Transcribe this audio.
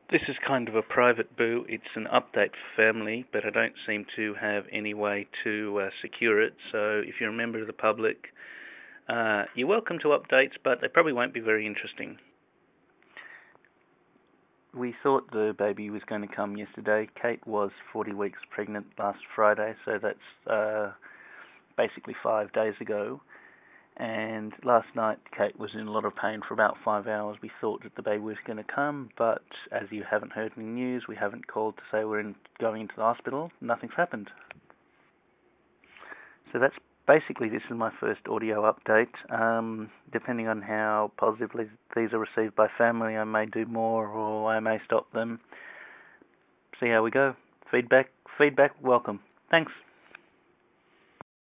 This is kind of a private boo. It's an update for family, but I don't seem to have any way to secure it. So if you're a member of the public, you're welcome to updates, but they probably won't be very interesting. We thought the baby was going to come yesterday. Kate was 40 weeks pregnant last Friday, so that's basically 5 days ago. And last night Kate was in a lot of pain for about 5 hours. We thought that the baby was going to come, but as you haven't heard any news, we haven't called to say we're going into the hospital. Nothing's happened. So that's basically, this is my first audio update. Depending on how positively these are received by family, I may do more or I may stop them. See how we go. Feedback, welcome. Thanks.